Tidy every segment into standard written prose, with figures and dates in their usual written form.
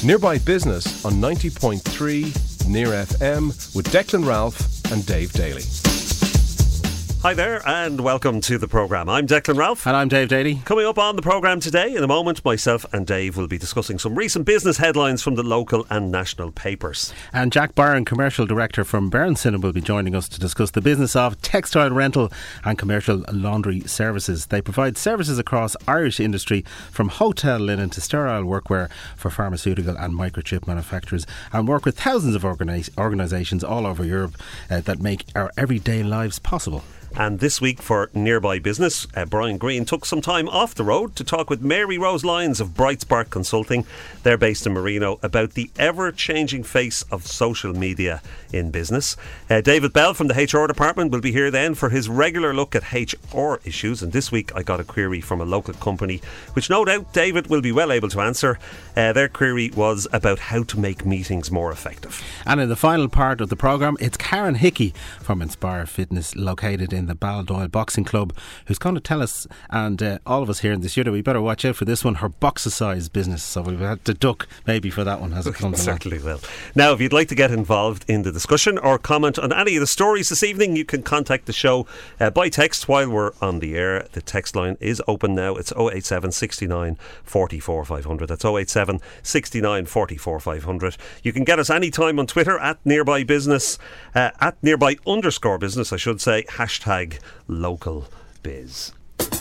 Nearby Business on 90.3 Near FM with Declan Ralph and Dave Daly. Hi there and welcome to the programme. I'm Declan Ralph. And I'm Dave Daly. Coming up on the programme today, in a moment, myself and Dave will be discussing some recent business headlines from the local and national papers. And Jack Byrne, Commercial Director from Bernson, will be joining us to discuss the business of textile rental and commercial laundry services. They provide services across Irish industry, from hotel linen to sterile workwear for pharmaceutical and microchip manufacturers, and work with thousands of organisations all over Europe that make our everyday lives possible. And this week for Nearby Business, Brian Green took some time off the road to talk with Mary Rose Lyons of Bright Spark Consulting. They're based in Marino, about the ever-changing face of social media in business. David Bell from the HR department will be here then for his regular look at HR issues. And this week I got a query from a local company, which no doubt David will be well able to answer. Their query was about how to make meetings more effective. And in the final part of the programme, it's Karen Hickey from Inspire Fitness, located in the Baldoyle Boxing Club, who's going to tell us, and all of us here in the studio, we better watch out for this one, her boxercise business. So we've had to duck maybe for that one as it comes along. Certainly will. Now, if you'd like to get involved in the discussion or comment on any of the stories this evening, you can contact the show by text while we're on the air. The text line is open now. It's 087 69 44 500. That's 087 69 44 500. You can get us anytime on Twitter at Nearby Business, at Nearby_business, I should say, hashtag local biz.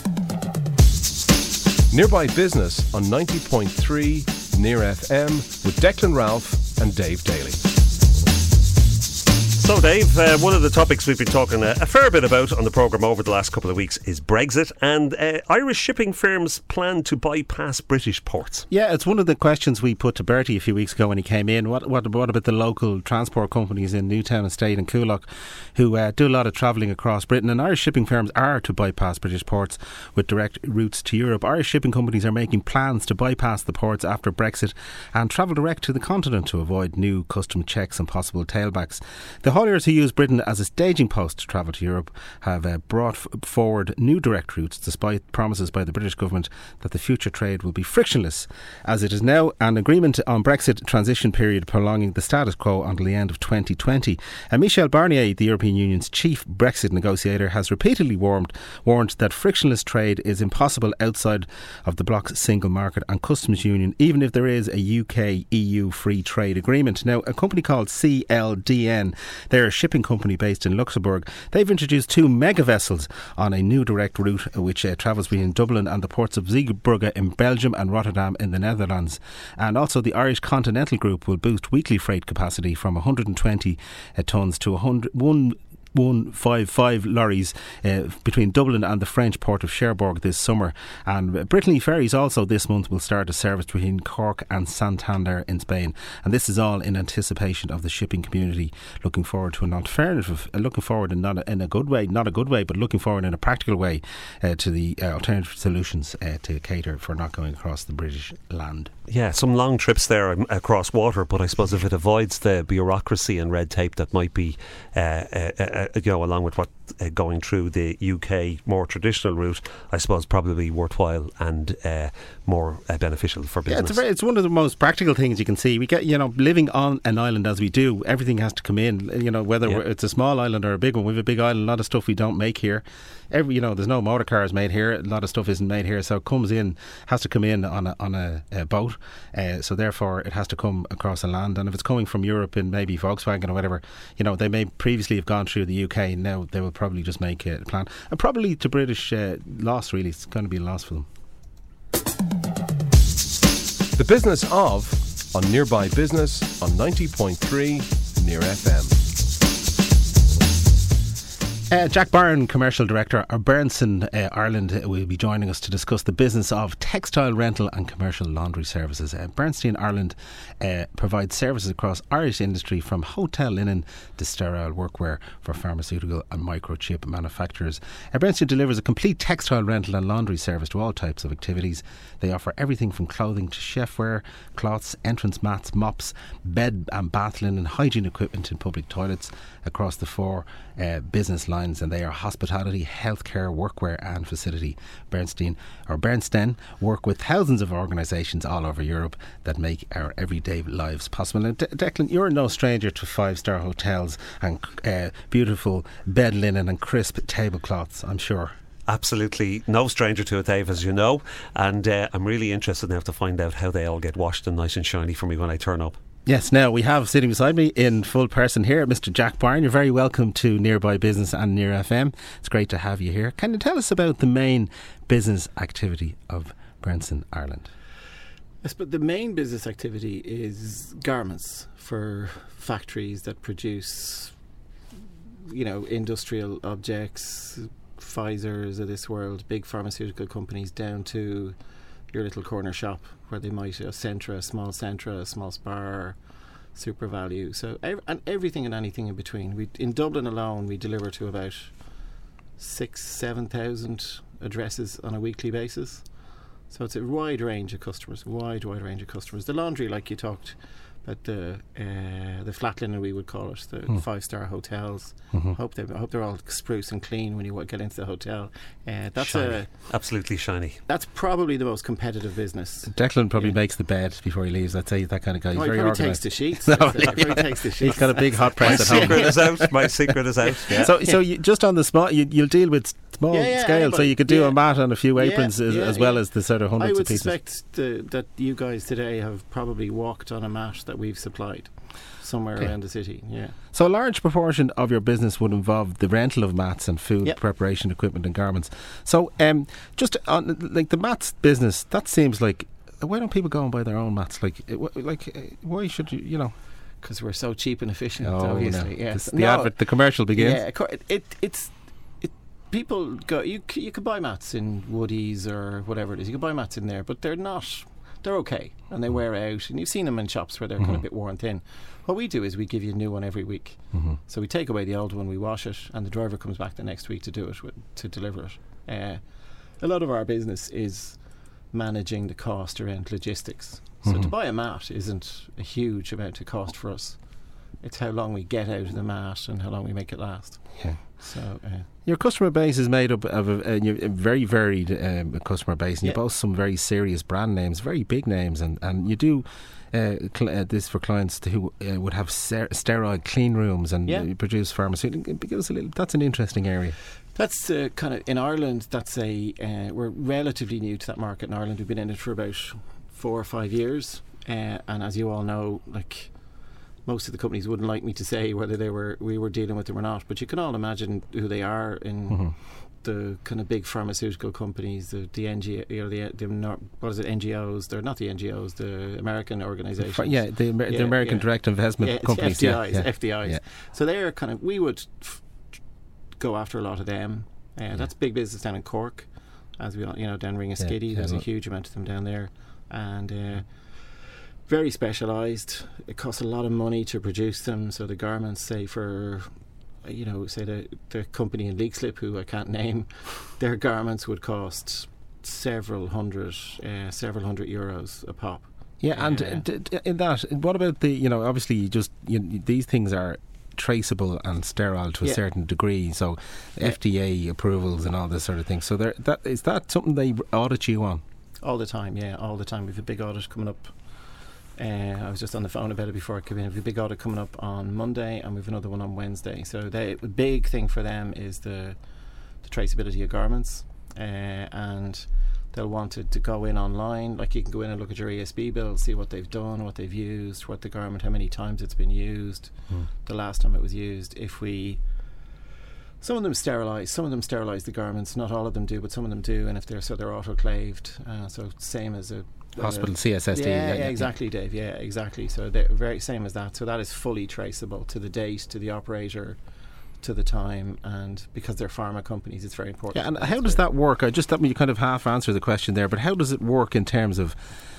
Nearby Business on 90.3 Near FM with Declan Ralph and Dave Daly. So Dave, one of the topics we've been talking a fair bit about on the programme over the last couple of weeks is Brexit, and Irish shipping firms plan to bypass British ports. Yeah, it's one of the questions we put to Bertie a few weeks ago when he came in. What about the local transport companies in Newtown Estate and Coolock who do a lot of travelling across Britain? And Irish shipping firms are to bypass British ports with direct routes to Europe. Irish shipping companies are making plans to bypass the ports after Brexit and travel direct to the continent to avoid new custom checks and possible tailbacks. The hauliers who use Britain as a staging post to travel to Europe have brought forward new direct routes, despite promises by the British government that the future trade will be frictionless. As it is now, an agreement on Brexit transition period prolonging the status quo until the end of 2020. And Michel Barnier, the European Union's chief Brexit negotiator, has repeatedly warned that frictionless trade is impossible outside of the bloc's single market and customs union, even if there is a UK-EU free trade agreement. Now, a company called CLDN, they're a shipping company based in Luxembourg. They've introduced 2 mega vessels on a new direct route which travels between Dublin and the ports of Zeebrugge in Belgium and Rotterdam in the Netherlands. And also the Irish Continental Group will boost weekly freight capacity from 120 tonnes to 155 lorries between Dublin and the French port of Cherbourg this summer. And Brittany Ferries also this month will start a service between Cork and Santander in Spain. And this is all in anticipation of the shipping community looking forward to an alternative, looking forward in a good way, but looking forward in a practical way to the alternative solutions to cater for not going across the British land. Yeah, some long trips there across water, but I suppose if it avoids the bureaucracy and red tape that might be along with what going through the UK more traditional route, I suppose probably worthwhile and more beneficial for business. Yeah, it's one of the most practical things you can see. We get, living on an island as we do, everything has to come in, whether it's a small island or a big one. We have a big island, a lot of stuff we don't make here. There's no motor cars made here, a lot of stuff isn't made here, so it has to come in on a boat, so therefore it has to come across the land. And if it's coming from Europe in maybe Volkswagen or whatever, they may previously have gone through the UK, and now they will probably just make a plan, and probably to British loss. Really, it's going to be a loss for them. The Business of on Nearby Business on 90.3 Near FM. Jack Byrne, Commercial Director of Bernson Ireland, will be joining us to discuss the business of textile rental and commercial laundry services. Bernstein Ireland provides services across Irish industry, from hotel linen to sterile workwear for pharmaceutical and microchip manufacturers. Bernstein delivers a complete textile rental and laundry service to all types of activities. They offer everything from clothing to chefware, cloths, entrance mats, mops, bed and bath linen, hygiene equipment in public toilets across the 4 business lines lines, and they are hospitality, healthcare, workwear and facility. Bernstein work with thousands of organisations all over Europe that make our everyday lives possible. And Declan, you're no stranger to 5-star hotels and beautiful bed linen and crisp tablecloths, I'm sure. Absolutely no stranger to it, Dave, as you know, and I'm really interested now to find out how they all get washed and nice and shiny for me when I turn up. Yes, now we have sitting beside me in full person here Mr. Jack Byrne. You're very welcome to Nearby Business and Near FM. It's great to have you here. Can you tell us about the main business activity of Bernstein Ireland? Yes, but the main business activity is garments for factories that produce, industrial objects, Pfizer's of this world, big pharmaceutical companies, down to your little corner shop where they might a small Spar, Super Value. So and everything and anything in between. In Dublin alone, we deliver to about 6,000-7,000 addresses on a weekly basis. So it's a wide range of customers. Wide range of customers. The laundry, like you talked about, the flat linen, we would call it, the 5-star hotels. Hope they're all spruce and clean when you get into the hotel. That's shiny. Absolutely shiny. That's probably the most competitive business. Declan probably makes the bed before he leaves. I'd say that kind of guy. He's very organised. takes the sheets. Takes the sheets. He's got a big hot press at home. My secret is out. Yeah. So you, just on the small, you'll deal with small scale, so you could do a mat and a few aprons as well as the sort of hundreds of pieces. I would suspect that you guys today have probably walked on a mat that we've supplied somewhere around the city. Yeah. So a large proportion of your business would involve the rental of mats and food preparation equipment and garments. So just on like the mats business, that seems like, why don't people go and buy their own mats? Why should you? Because we're so cheap and efficient. Obviously, yes. The commercial begins. Yeah, it's people go. You could buy mats in Woodies or whatever it is. You can buy mats in there, but they're not. They're okay and they wear out, and you've seen them in shops where they're kind of a bit worn thin. What we do is we give you a new one every week. So we take away the old one, we wash it, and the driver comes back the next week to do it, to deliver it. A lot of our business is managing the cost around logistics. So to buy a mat isn't a huge amount of cost for us. It's how long we get out of the mat and how long we make it last. Yeah. So your customer base is made up of a very varied customer base, and you boast some very serious brand names, very big names, and you do this for clients who would have sterile clean rooms and produce pharmaceuticals. Give us a little. That's an interesting area. That's kind of in Ireland. That's we're relatively new to that market in Ireland. We've been in it for about 4 or 5 years, and as you all know, most of the companies wouldn't like me to say whether we were dealing with them or not, but you can all imagine who they are in the kind of big pharmaceutical companies, the NGO, NGOs? They're not the NGOs, the American organisations. The American direct investment companies. FDIs. Yeah. So they're kind of, we would go after a lot of them. That's big business down in Cork, as we all, down Ringaskiddy. There's a huge amount of them down there, and very specialised. It costs a lot of money to produce them. So the garments, say for, say the company in Leixlip, who I can't name, their garments would cost several hundred euros a pop. Yeah, and in that, what about the, obviously these things are traceable and sterile to a certain degree, so FDA approvals and all this sort of thing. So is that something they audit you on? All the time, all the time. We have a big audit coming up. I was just on the phone about it before I came in. We have a big audit coming up on Monday, and we have another one on Wednesday. So the big thing for them is the traceability of garments, and they'll want it to go in online. Like, you can go in and look at your ESB bill, see what they've done, what they've used, what the garment, how many times it's been used, the last time it was used. Some of them sterilise the garments. Not all of them do, but some of them do. And if they're autoclaved, so same as a hospital CSSD. Exactly, Dave. Yeah, exactly. So they're very same as that. So that is fully traceable to the date, to the operator, to the time, and because they're pharma companies, it's very important. Yeah, and how does that work? You kind of half answer the question there, but how does it work in terms of,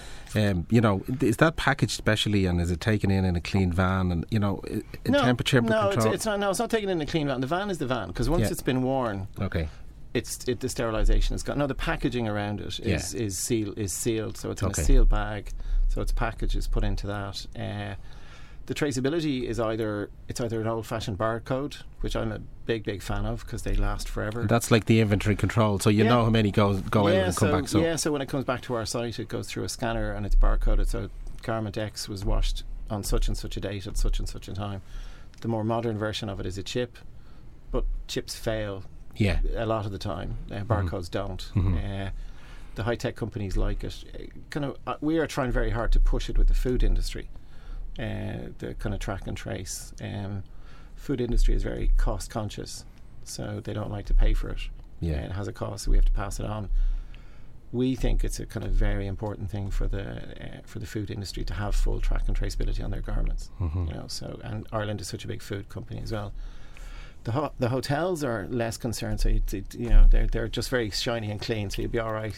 is that packaged specially, and is it taken in a clean van, and temperature control? It's not taken in a clean van. The van is the van, because once it's been worn, the sterilisation is gone. No, the packaging around it is sealed, so it's in a sealed bag. So its package is put into that. the traceability is either an old-fashioned barcode, which I'm a big fan of because they last forever. That's like the inventory control, so you know how many go out and come back. So when it comes back to our site, it goes through a scanner and it's barcoded. So garment X was washed on such and such a date at such and such a time. The more modern version of it is a chip, but chips fail a lot of the time. Barcodes don't. The high-tech companies like it. We are trying very hard to push it with the food industry. The kind of track and trace. Food industry is very cost conscious, so they don't like to pay for it. It has a cost, so we have to pass it on. We think it's a kind of very important thing for the food industry to have full track and traceability on their garments. So, and Ireland is such a big food company as well. The hotels are less concerned, so they're just very shiny and clean, so you'll be all right.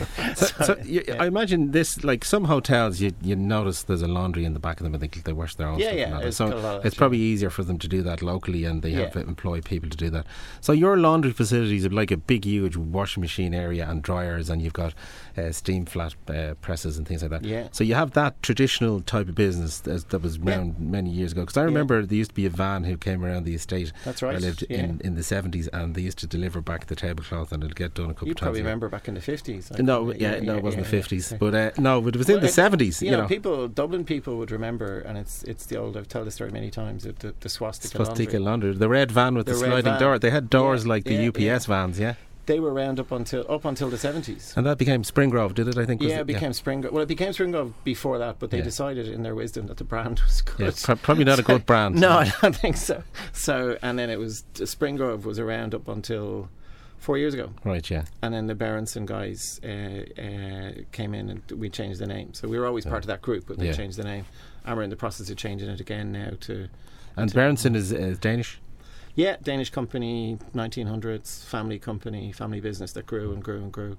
I imagine this, like some hotels, you notice there's a laundry in the back of them. I think they wash their own stuff. So it's probably easier for them to do that locally, and they have employ people to do that. So your laundry facilities are like a big, huge washing machine area and dryers, and you've got steam flat presses and things like that. Yeah. So you have that traditional type of business that was around many years ago. Because I remember there used to be a van who came around the estate. That's right. I lived in the 70s, and they used to deliver back the tablecloth, and it'd get done a couple of times. You probably remember back in the 50s. No, it wasn't the 50s, but it was in the 70s. You know, Dublin people would remember, and it's the old. I've told the story many times. The swastika laundry, the red van with the sliding door. They had doors like the UPS vans. Yeah. They were around up until the 70s. And that became Springgrove, did it? I think. It became Springgrove. Well, it became Springgrove before that, but they decided in their wisdom that the brand was good. Yeah, probably not a good brand. No, I don't think so. So, and then it was Springgrove was around up until 4 years ago. Right, yeah. And then the Berenson guys came in and we changed the name. So we were always part of that group, but they changed the name. And we're in the process of changing it again now to... And Berenson is Danish? Yeah, Danish company, 1900s, family company, family business that grew and grew and grew.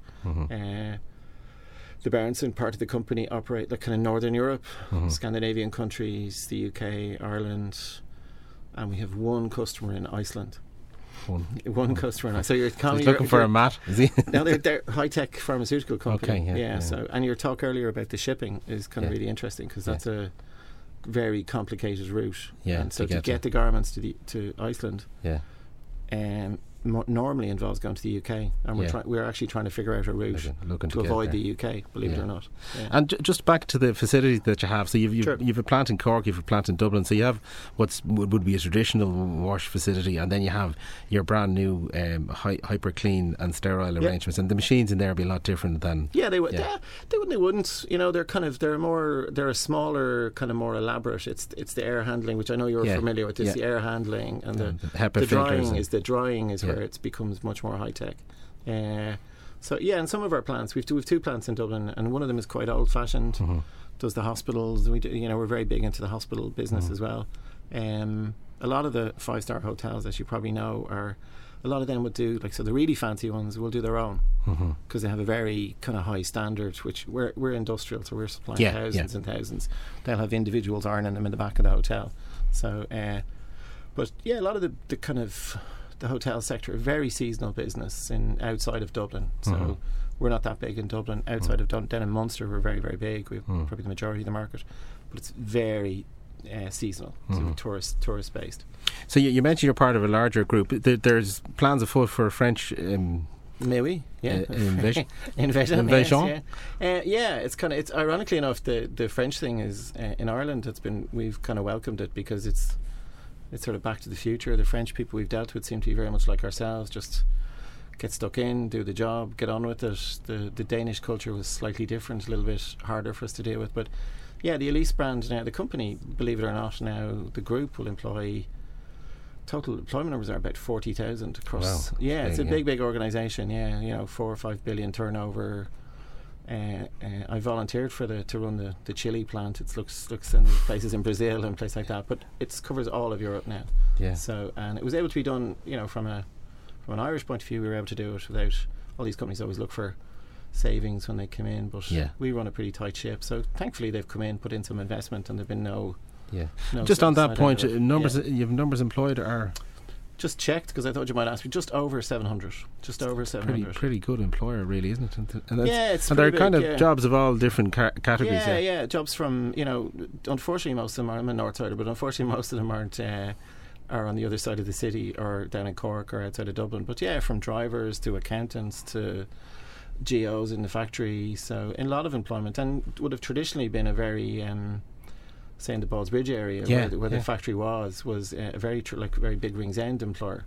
The Berenson part of the company operate like kind of Northern Europe, Scandinavian countries, the UK, Ireland, and we have one customer in Iceland. One customer in Iceland. So he's looking for a mat, is he? No, they're high-tech pharmaceutical company. Okay, So, and your talk earlier about the shipping is kind of really interesting because that's a very complicated route. And so to get the garments to Iceland, normally involves going to the UK, and we're actually trying to figure out a route to avoid the UK, believe it or not. And just back to the facilities that you have. So you've a plant in Cork, you've a plant in Dublin. So you have would be a traditional wash facility, and then you have your brand new hyper clean and sterile arrangements. And the machines in there will be a lot different than they would. They wouldn't. You know, they're a smaller, kind of more elaborate. It's the air handling, which I know you're familiar with. It's the air handling and the drying is where it becomes much more high tech. So in some of our plants, we've two plants in Dublin, and one of them is quite old fashioned. Does the hospitals? We're very big into the hospital business as well. A lot of the 5-star hotels, as you probably know, a lot of them would do the really fancy ones will do their own because they have a very kind of high standard. Which we're industrial, so we're supplying thousands and thousands. They'll have individuals ironing them in the back of the hotel. So, but a lot of the kind of the hotel sector, very seasonal business outside of Dublin. So we're not that big in Dublin. Outside of Dublin, then in Munster, we're very, very big. We're probably the majority of the market, but it's very seasonal, so tourist based. So you mentioned you're part of a larger group. There's plans afoot for a French. Maybe, Invasion. It's ironically enough the French thing is in Ireland. We've kind of welcomed it because it's sort of back to the future. The French people we've dealt with seem to be very much like ourselves, just get stuck in, do the job, get on with it. The Danish culture was slightly different, a little bit harder for us to deal with. But the Elise brand now, the company, believe it or not, now the group will employ, total employment numbers are about 40,000 across. Wow, it's a big organisation. 4 or 5 billion turnover. I volunteered to run the chili plant. It looks in places in Brazil and places like that, but it covers all of Europe now. So, and it was able to be done, from an Irish point of view. We were able to do it without all these companies always look for savings when they come in, but we run a pretty tight ship. So thankfully they've come in, put in some investment, and there've been no just on that point, numbers. You have numbers employed are. Just checked because I thought you might ask me. Just over 700. Just over 700. Pretty good employer, really, isn't it? And yeah, it's and they're big, kind of jobs of all different categories. Yeah. Jobs from, unfortunately most of them are, I'm a North Sider, but unfortunately most of them aren't are on the other side of the city or down in Cork or outside of Dublin. But yeah, from drivers to accountants to GOs in the factory. So in a lot of employment, and would have traditionally been a very say in the Ballsbridge area where the factory was a very very big Ringsend employer.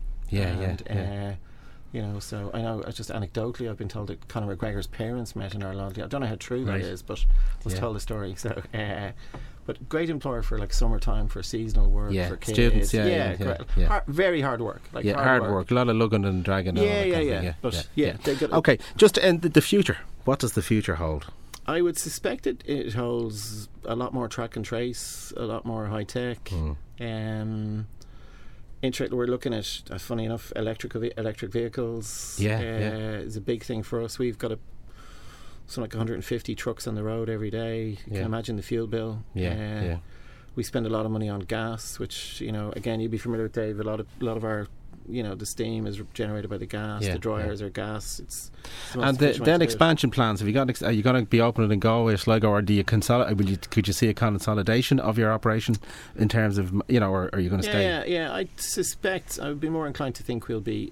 So I know, just anecdotally, I've been told that Conor McGregor's parents met in Ireland. I don't know how true that is, but I was told the story. So, but great employer for like summertime, for seasonal work, for kids. Students. Very hard work. Hard work. A lot of lugging and dragging. They're good. Okay, just the future. What does the future hold? I would suspect it holds a lot more track and trace, a lot more high tech. We're looking at, funny enough, electric vehicles. Is a big thing for us. We've got something like 150 trucks on the road every day. You can imagine the fuel bill. We spend a lot of money on gas, which again, you'd be familiar with, Dave. A lot of our the steam is generated by the gas. The dryers are gas. It's and then expansion plans. Are you going to be opening in Galway, Sligo, or do you consolidate? Could you see a consolidation of your operation in terms of or are you going to stay? Yeah. I suspect I would be more inclined to think we'll be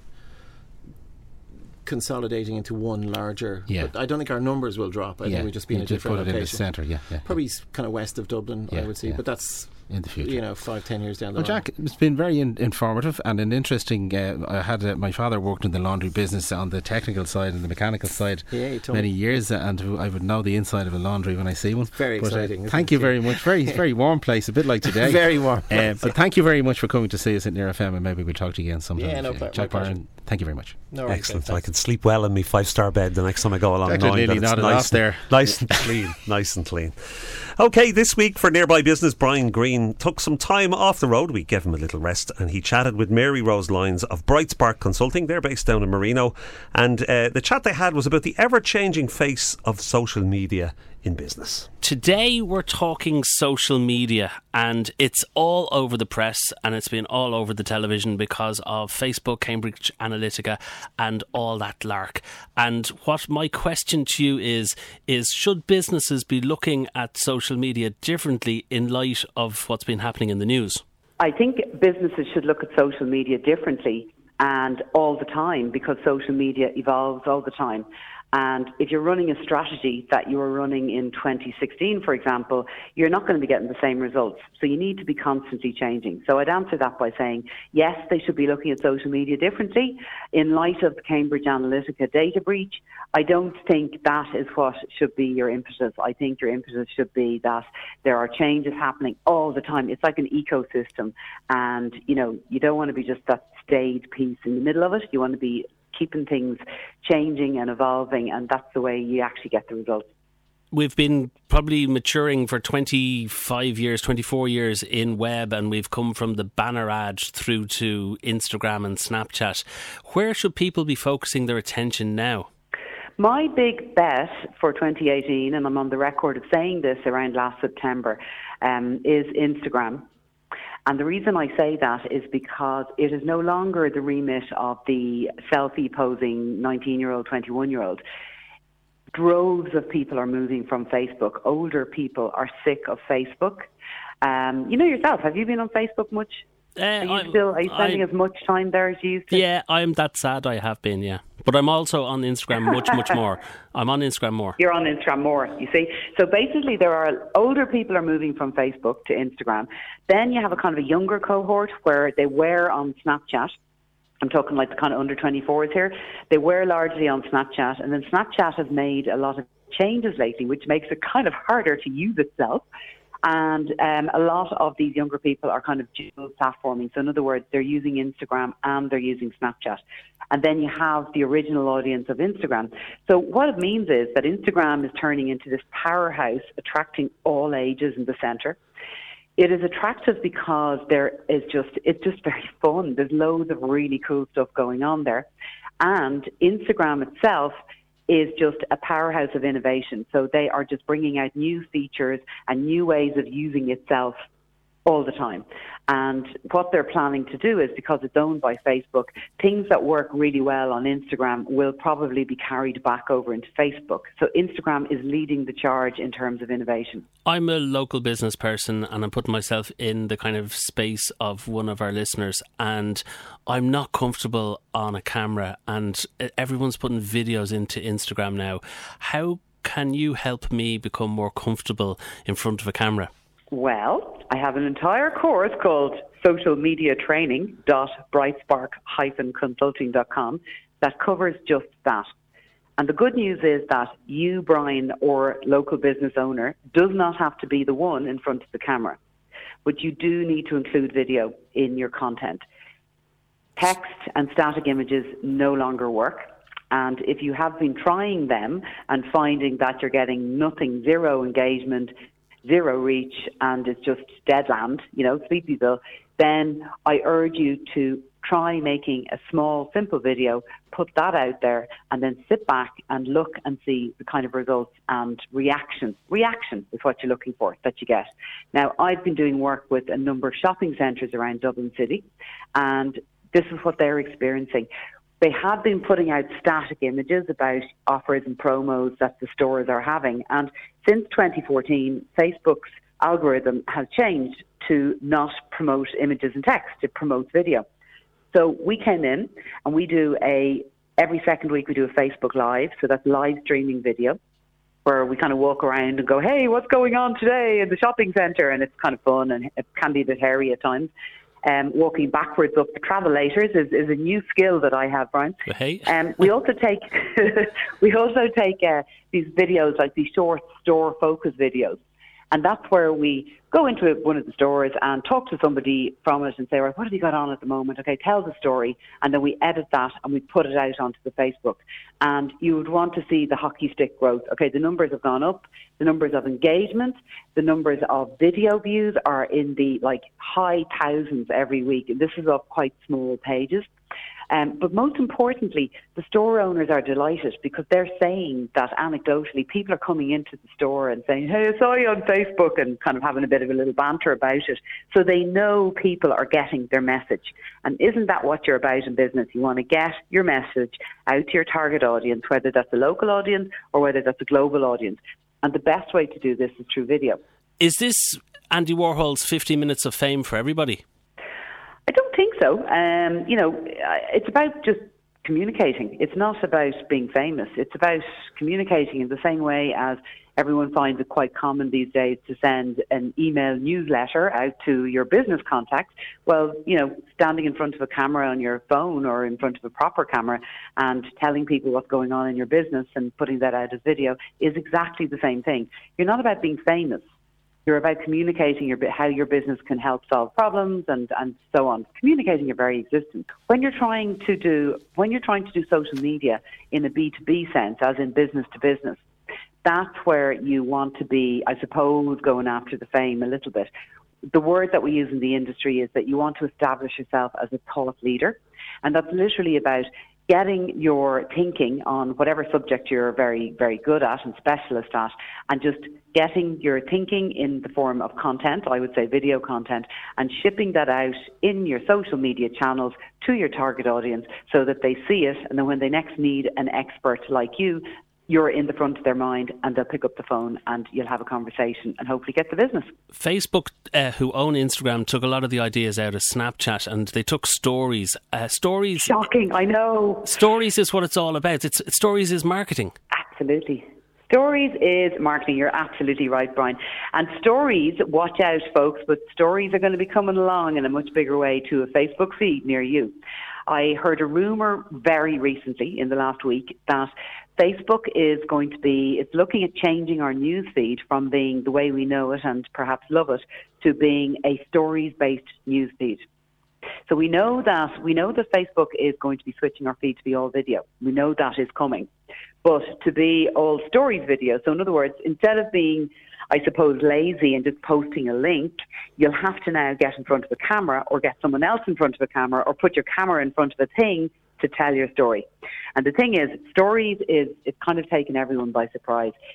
consolidating into one larger. But I don't think our numbers will drop. I think we'll just be in a different location. In the centre. Probably kind of west of Dublin. I would say, but that's in the future, 5-10 years down the line. Jack, it's been very informative and an interesting. I had my father worked in the laundry business on the technical side and the mechanical side many years, and I would know the inside of a laundry when I see one. Very exciting. Thank you very much. Very warm place, a bit like today. Very warm. But thank you very much for coming to see us at Near FM, and maybe we'll talk to you again sometime. Yeah, Jack Byron, thank you very much. No, excellent. I can sleep well in my 5-star bed the next time I go along. Nearly nodded off there. Nice and clean. Nice and clean. Okay, this week for Nearby Business, Brian Greene took some time off the road. We gave him a little rest, and he chatted with Mary Rose Lyons of Bright Spark Consulting. They're based down in Marino, and the chat they had was about the ever-changing face of social media in business. Today we're talking social media, and it's all over the press and it's been all over the television because of Facebook, Cambridge Analytica and all that lark. And what my question to you is should businesses be looking at social media differently in light of what's been happening in the news? I think businesses should look at social media differently and all the time, because social media evolves all the time. And if you're running a strategy that you were running in 2016, for example, you're not going to be getting the same results. So you need to be constantly changing. So I'd answer that by saying, yes, they should be looking at social media differently. In light of the Cambridge Analytica data breach, I don't think that is what should be your impetus. I think your impetus should be that there are changes happening all the time. It's like an ecosystem. And, you don't want to be just that staid piece in the middle of it. You want to be keeping things changing and evolving, and that's the way you actually get the results. We've been probably maturing for 25 years, 24 years in web, and we've come from the banner ad through to Instagram and Snapchat. Where should people be focusing their attention now? My big bet for 2018, and I'm on the record of saying this around last September, is Instagram. And the reason I say that is because it is no longer the remit of the selfie-posing 19-year-old, 21-year-old. Droves of people are moving from Facebook. Older people are sick of Facebook. Yourself, have you been on Facebook much? Are you spending as much time there as you used to? Yeah, I'm that sad. I have been, yeah. But I'm also on Instagram much more. I'm on Instagram more. You're on Instagram more, you see. So basically older people are moving from Facebook to Instagram. Then you have a kind of a younger cohort where they were on Snapchat. I'm talking like the kind of under 24s here. They were largely on Snapchat. And then Snapchat has made a lot of changes lately, which makes it kind of harder to use itself. And a lot of these younger people are kind of dual platforming. So in other words, they're using Instagram and they're using Snapchat. And then you have the original audience of Instagram. So what it means is that Instagram is turning into this powerhouse, attracting all ages in the centre. It is attractive because it's just very fun. There's loads of really cool stuff going on there. And Instagram itself is just a powerhouse of innovation. So they are just bringing out new features and new ways of using itself all the time. And what they're planning to do is, because it's owned by Facebook, things that work really well on Instagram will probably be carried back over into Facebook. So Instagram is leading the charge in terms of innovation. I'm a local business person and I'm putting myself in the kind of space of one of our listeners, and I'm not comfortable on a camera, and everyone's putting videos into Instagram now. How can you help me become more comfortable in front of a camera? Well, I have an entire course called socialmediatraining.brightspark-consulting.com that covers just that. And the good news is that you, Brian, or local business owner, does not have to be the one in front of the camera. But you do need to include video in your content. Text and static images no longer work. And if you have been trying them and finding that you're getting nothing, zero engagement, zero reach, and it's just dead land, Sleepyville, then I urge you to try making a small, simple video, put that out there, and then sit back and look and see the kind of results and reaction. Reaction is what you're looking for, that you get. Now, I've been doing work with a number of shopping centres around Dublin City, and this is what they're experiencing. They have been putting out static images about offers and promos that the stores are having. And since 2014, Facebook's algorithm has changed to not promote images and text. It promotes video. So we came in and we do every second week we do a Facebook Live. So that's live streaming video where we kind of walk around and go, hey, what's going on today in the shopping centre? And it's kind of fun and it can be a bit hairy at times. Walking backwards up the travelators is a new skill that I have, Brian. Hey. We also take these videos, like these short store focus videos, and that's where we go into one of the stores and talk to somebody from it and say, right, what have you got on at the moment? Okay, tell the story, and then we edit that and we put it out onto the Facebook. And you would want to see the hockey stick growth. Okay, the numbers have gone up, the numbers of engagement, the numbers of video views are in the high thousands every week. And this is off quite small pages. But most importantly, the store owners are delighted because they're saying that anecdotally people are coming into the store and saying, hey, I saw you on Facebook, and kind of having a bit of a little banter about it. So they know people are getting their message. And isn't that what you're about in business? You want to get your message out to your target audience, whether that's a local audience or whether that's a global audience. And the best way to do this is through video. Is this Andy Warhol's 15 minutes of fame for everybody? I don't think so. It's about just communicating. It's not about being famous. It's about communicating in the same way as everyone finds it quite common these days to send an email newsletter out to your business contacts. Well, standing in front of a camera on your phone or in front of a proper camera and telling people what's going on in your business and putting that out as video is exactly the same thing. You're not about being famous. You're about communicating how your business can help solve problems and so on. Communicating your very existence. When you're trying to do social media in a B2B sense, as in business to business, that's where you want to be, I suppose, going after the fame a little bit. The word that we use in the industry is that you want to establish yourself as a thought leader. And that's literally about getting your thinking on whatever subject you're very, very good at and specialist at, and just getting your thinking in the form of content, I would say video content, and shipping that out in your social media channels to your target audience so that they see it, and then when they next need an expert like you, you're in the front of their mind and they'll pick up the phone and you'll have a conversation and hopefully get the business. Facebook, who own Instagram, took a lot of the ideas out of Snapchat and they took stories. Stories. Shocking, I know. Stories is what it's all about. Stories is marketing. Absolutely. Stories is marketing. You're absolutely right, Brian. And stories, watch out, folks, but stories are going to be coming along in a much bigger way to a Facebook feed near you. I heard a rumour very recently in the last week that Facebook is it's looking at changing our news feed from being the way we know it and perhaps love it to being a stories-based news feed. So we know that Facebook is going to be switching our feed to be all video. We know that is coming. But to be all stories video, so in other words, instead of being, I suppose, lazy and just posting a link, you'll have to now get in front of a camera or get someone else in front of a camera or put your camera in front of a thing to tell your story. And the thing is, stories it's kind of taken everyone by surprise.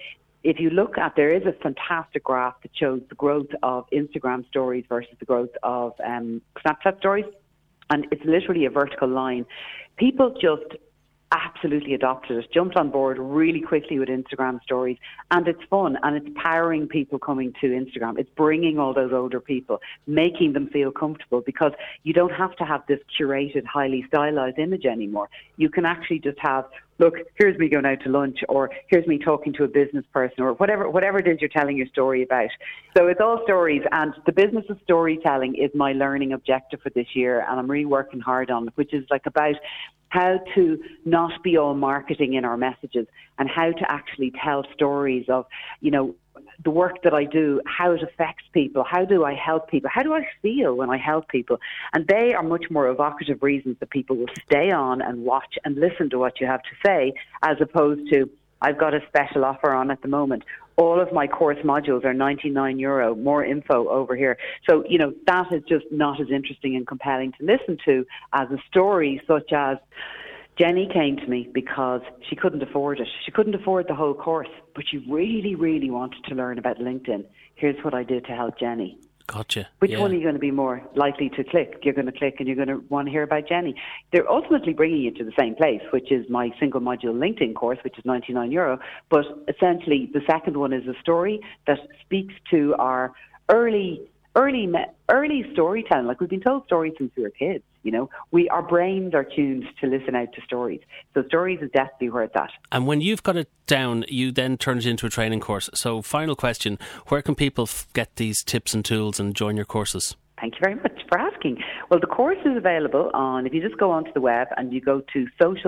if you look at, there is a fantastic graph that shows the growth of Instagram stories versus the growth of Snapchat stories. And it's literally a vertical line. People just absolutely adopted it, jumped on board really quickly with Instagram stories, and it's fun and it's powering people coming to Instagram. It's bringing all those older people, making them feel comfortable, because you don't have to have this curated, highly stylized image anymore. You can actually just have, look, here's me going out to lunch, or here's me talking to a business person, or whatever it is you're telling your story about. So it's all stories, and the business of storytelling is my learning objective for this year, and I'm really working hard on it, which is like about how to not be all marketing in our messages, and how to actually tell stories of, you know, the work that I do, how it affects people, how do I help people, how do I feel when I help people. And they are much more evocative reasons that people will stay on and watch and listen to what you have to say, as opposed to, I've got a special offer on at the moment. All of my course modules are €99, more info over here. So, you know, that is just not as interesting and compelling to listen to as a story such as, Jenny came to me because she couldn't afford it. She couldn't afford the whole course, but she really, really wanted to learn about LinkedIn. Here's what I did to help Jenny. Gotcha. Which one are you going to be more likely to click? You're going to click and you're going to want to hear about Jenny. They're ultimately bringing you to the same place, which is my single module LinkedIn course, which is €99. But essentially, the second one is a story that speaks to our early storytelling. Like, we've been told stories since we were kids. You know, our brains are tuned to listen out to stories. So stories is definitely where it's at. And when you've got it down, you then turn it into a training course. So final question, where can people get these tips and tools and join your courses? Thank you very much for asking. Well, the course is available on, if you just go onto the web and you go to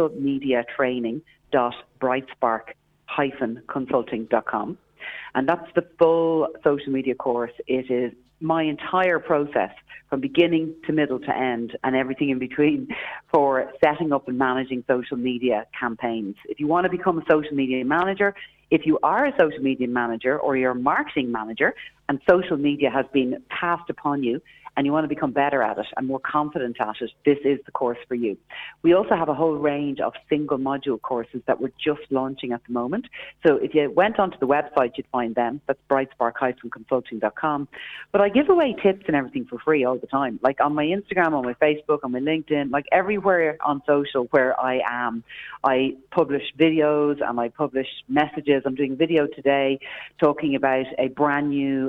socialmediatraining.brightspark-consulting.com. And that's the full social media course. It is my entire process from beginning to middle to end and everything in between for setting up and managing social media campaigns. If you want to become a social media manager, if you are a social media manager or you're a marketing manager and social media has been passed upon you and you want to become better at it and more confident at it, this is the course for you. We also have a whole range of single module courses that we're just launching at the moment. So if you went onto the website, you'd find them. That's brightspark-consulting.com. But I give away tips and everything for free all the time. Like on my Instagram, on my Facebook, on my LinkedIn, like everywhere on social where I am. I publish videos and I publish messages. I'm doing a video today talking about a brand new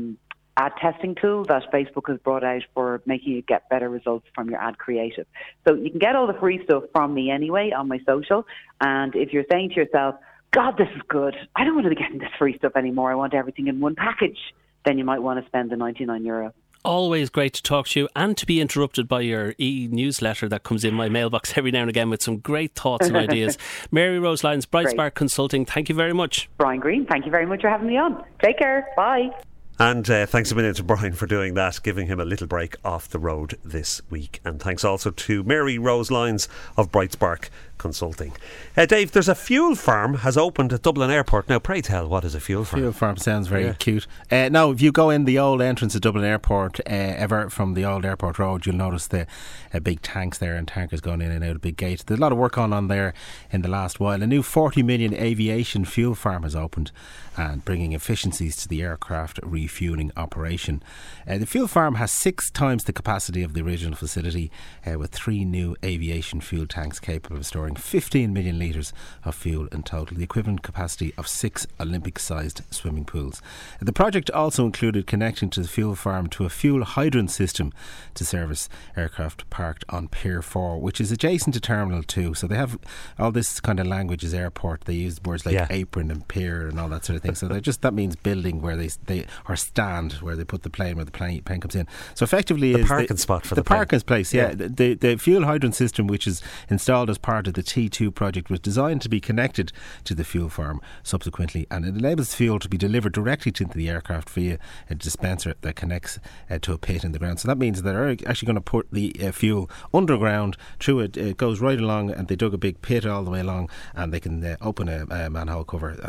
ad testing tool that Facebook has brought out for making you get better results from your ad creative. So you can get all the free stuff from me anyway on my social. And if you're saying to yourself, God, this is good, I don't want to be getting this free stuff anymore, I want everything in one package, then you might want to spend the €99. Always great to talk to you and to be interrupted by your e-newsletter that comes in my mailbox every now and again with some great thoughts and ideas. Mary Rose Lyons, Brightspark Consulting, thank you very much. Brian Green, thank you very much for having me on. Take care. Bye. And thanks a million to Brian for doing that, giving him a little break off the road this week. And thanks also to Mary Rose Lyons of Brightspark Consulting. Dave, there's a fuel farm has opened at Dublin Airport. Now, pray tell, what is a fuel farm? Fuel farm sounds very cute. Now, if you go in the old entrance of Dublin Airport, ever from the old airport road, you'll notice the big tanks there and tankers going in and out of the big gate. There's a lot of work on there in the last while. A new 40 million aviation fuel farm has opened and bringing efficiencies to the aircraft refuelling operation. The fuel farm has 6 times the capacity of the original facility, with 3 new aviation fuel tanks capable of storing 15 million litres of fuel in total, the equivalent capacity of 6 Olympic-sized swimming pools. The project also included connecting to the fuel farm to a fuel hydrant system to service aircraft parked on Pier 4, which is adjacent to Terminal 2. So they have all this kind of language as airport. They use words like apron and pier and all that sort of thing. So that means building where they or stand where they put the plane, where the plane comes in. So effectively the parking spot for the parking place. The fuel hydrant system, which is installed as part of the T2 project, was designed to be connected to the fuel farm subsequently, and it enables fuel to be delivered directly to the aircraft via a dispenser that connects to a pit in the ground. So that means they're actually going to put the fuel underground through it. It goes right along, and they dug a big pit all the way along, and they can open a manhole cover and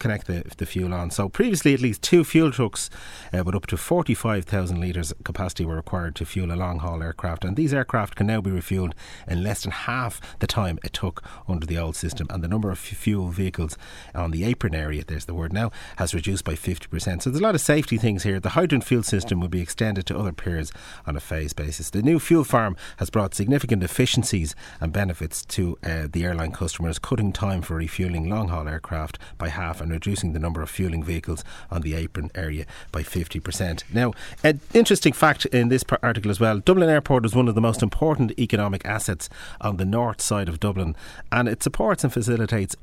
connect the fuel on. So previously, at least 2 fuel trucks with up to 45,000 litres capacity were required to fuel a long-haul aircraft, and these aircraft can now be refuelled in less than half the time it took under the old system, and the number of fuel vehicles on the apron area, there's the word now, has reduced by 50%. So there's a lot of safety things here. The hydrogen fuel system will be extended to other piers on a phased basis. The new fuel farm has brought significant efficiencies and benefits to the airline customers, cutting time for refuelling long-haul aircraft by half and reducing the number of fuelling vehicles on the apron area by 50%. Now, an interesting fact in this article as well, Dublin Airport is one of the most important economic assets on the north side of Dublin, and it supports and facilitates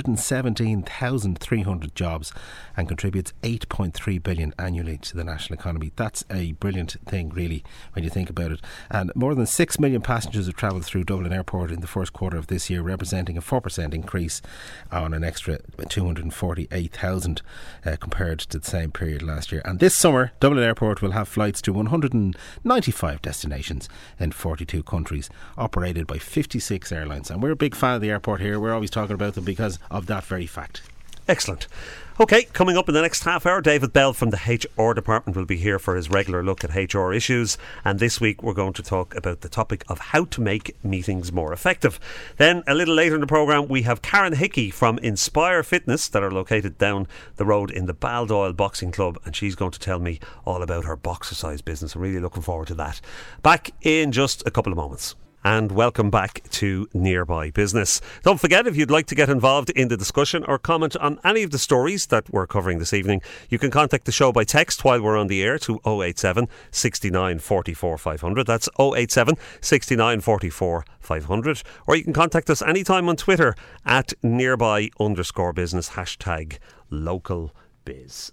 117,300 jobs and contributes 8.3 billion annually to the national economy. That's a brilliant thing, really, when you think about it. And more than 6 million passengers have travelled through Dublin Airport in the first quarter of this year, representing a 4% increase on an extra 248,000 compared to the same period last year. And this summer, Dublin Airport will have flights to 195 destinations in 42 countries, operated by 56 airlines. And we're a big fan of the airport here. We're always talking about them because of that very fact. Excellent. OK, coming up in the next half hour, David Bell from the HR department will be here for his regular look at HR issues, and this week we're going to talk about the topic of how to make meetings more effective. Then a little later in the programme we have Karen Hickey from Inspire Fitness that are located down the road in the Baldoyle Boxing Club, and she's going to tell me all about her boxercise business. I'm really looking forward to that. Back in just a couple of moments. And welcome back to Nearby Business. Don't forget, if you'd like to get involved in the discussion or comment on any of the stories that we're covering this evening, you can contact the show by text while we're on the air to 087 69 44 500. That's 087 69 44 500. Or you can contact us anytime on Twitter at nearby_business, #localbiz.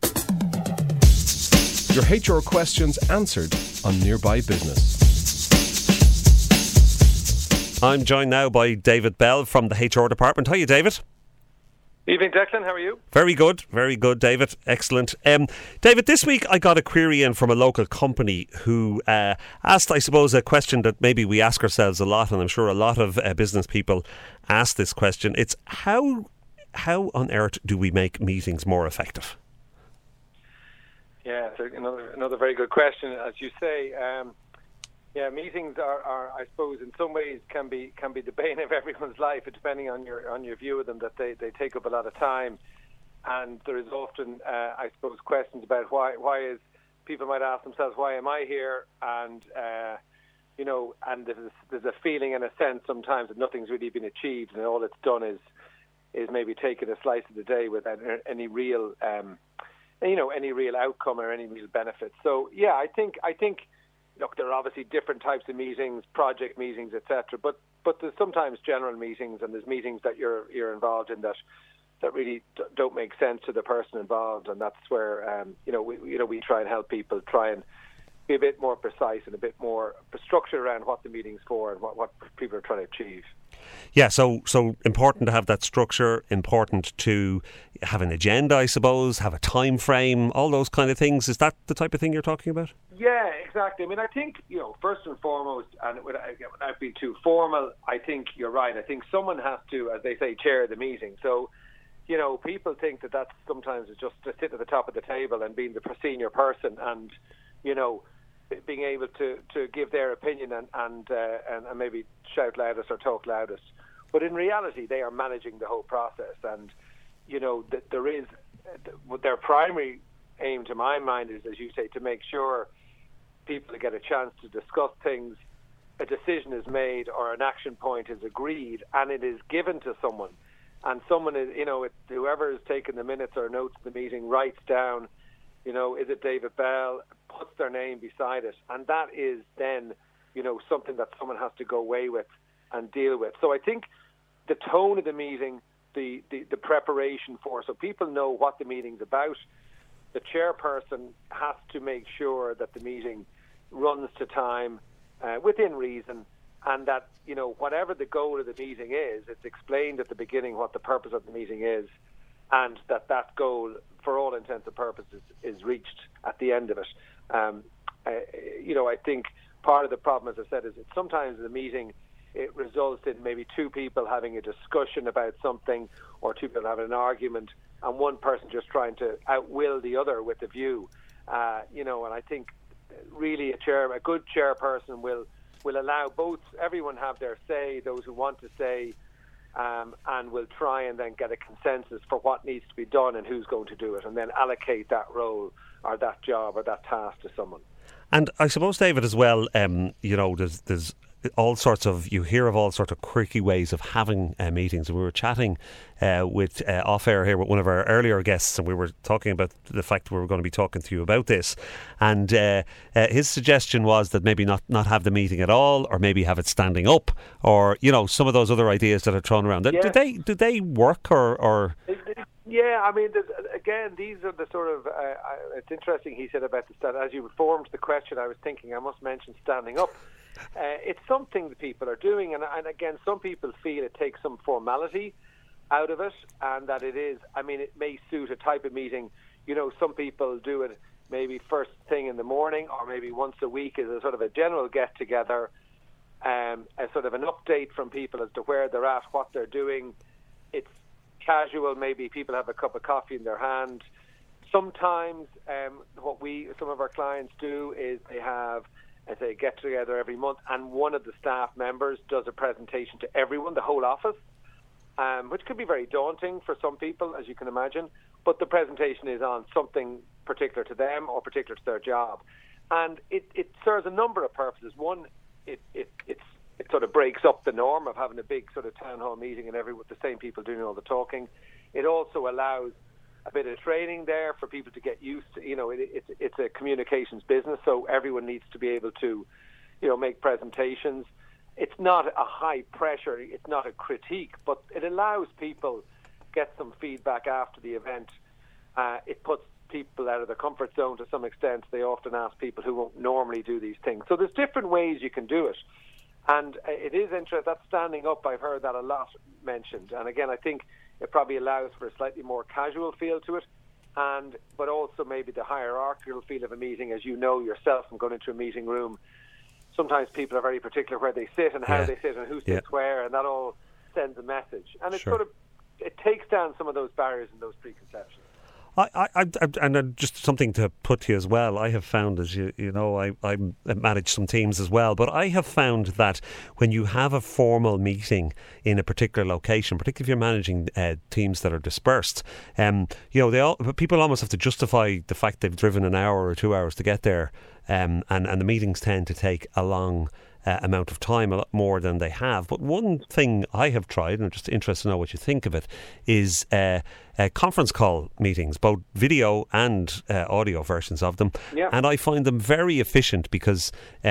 Your HR questions answered on Nearby Business. I'm joined now by David Bell from the HR department. How are you, David? Evening, Declan. How are you? Very good, David. Excellent. David, this week I got a query in from a local company who asked, I suppose, a question that maybe we ask ourselves a lot, and I'm sure a lot of business people ask this question. It's how on earth do we make meetings more effective? Yeah, it's another very good question. As you say, meetings are, I suppose, in some ways can be the bane of everyone's life, depending on your view of them. That they take up a lot of time, and there is often, I suppose, questions about why is people might ask themselves, why am I here? And and there's a feeling and a sense sometimes that nothing's really been achieved, and all it's done is maybe taking a slice of the day without any real any real outcome or any real benefit. So yeah, I think. Look, there are obviously different types of meetings, project meetings, etc. But there's sometimes general meetings, and there's meetings that you're involved in that really don't make sense to the person involved, and that's where we try and help people try and be a bit more precise and a bit more structured around what the meeting's for and what people are trying to achieve. Yeah, so important to have that structure, important to have an agenda, I suppose, have a time frame, all those kind of things. Is that the type of thing you're talking about? Yeah, exactly. I mean, I think, first and foremost, and without being too formal, I think you're right. I think someone has to, as they say, chair the meeting. So, people think that that's sometimes just to sit at the top of the table and being the senior person and, being able to give their opinion and maybe shout loudest or talk loudest. But in reality, they are managing the whole process. And, there is their primary aim, to my mind, is, as you say, to make sure people get a chance to discuss things, a decision is made or an action point is agreed, and it is given to someone. And someone is, whoever is taking the minutes or notes of the meeting writes down, is it David Bell, puts their name beside it. And that is then, something that someone has to go away with and deal with. So I think the tone of the meeting, the preparation for, so people know what the meeting's about. The chairperson has to make sure that the meeting runs to time, within reason, and that, whatever the goal of the meeting is, it's explained at the beginning what the purpose of the meeting is, and that goal, for all intents and purposes, is reached at the end of it. I think part of the problem, as I said, is that sometimes the meeting, it results in maybe two people having a discussion about something or two people having an argument, and one person just trying to outwill the other with the view. And I think really a good chairperson will allow everyone have their say, those who want to say, and will try and then get a consensus for what needs to be done and who's going to do it, and then allocate that role or that job or that task to someone. And I suppose, David, as well, there's all sorts of, you hear of all sorts of quirky ways of having meetings. We were chatting with off air here with one of our earlier guests, and we were talking about the fact that we were going to be talking to you about this, and his suggestion was that maybe not have the meeting at all, or maybe have it standing up, or some of those other ideas that are thrown around. Yeah. Do they work or? Yeah, I mean, again, these are the sort of. It's interesting he said about the stand. As you formed the question, I was thinking I must mention standing up. It's something that people are doing, and again, some people feel it takes some formality out of it, and that it is. I mean, it may suit a type of meeting. Some people do it maybe first thing in the morning, or maybe once a week as a sort of a general get together, a sort of an update from people as to where they're at, what they're doing. It's casual. Maybe people have a cup of coffee in their hand. Sometimes, some of our clients do is they have, as they get together every month, and one of the staff members does a presentation to everyone, the whole office, which could be very daunting for some people, as you can imagine. But the presentation is on something particular to them or particular to their job, and it serves a number of purposes. One, it sort of breaks up the norm of having a big sort of town hall meeting and with the same people doing all the talking. It also allows a bit of training there for people to get used to. It's a communications business, so everyone needs to be able to, make presentations. It's not a high pressure, it's not a critique, but it allows people get some feedback after the event. It puts people out of their comfort zone to some extent. They often ask people who won't normally do these things. So there's different ways you can do it. And it is interesting, that standing up, I've heard that a lot mentioned. And again, I think it probably allows for a slightly more casual feel to it, but also maybe the hierarchical feel of a meeting, as you know yourself from going into a meeting room. Sometimes people are very particular where they sit and how they sit and who sits where, and that all sends a message. And it it takes down some of those barriers and those preconceptions. And just something to put to you as well, I have found, as I manage some teams as well, but I have found that when you have a formal meeting in a particular location, particularly if you're managing teams that are dispersed, people almost have to justify the fact they've driven an hour or 2 hours to get there, and the meetings tend to take a long amount of time, a lot more than they have. But one thing I have tried, and I'm just interested to know what you think of it, is conference call meetings, both video and audio versions of them. Yeah. And I find them very efficient because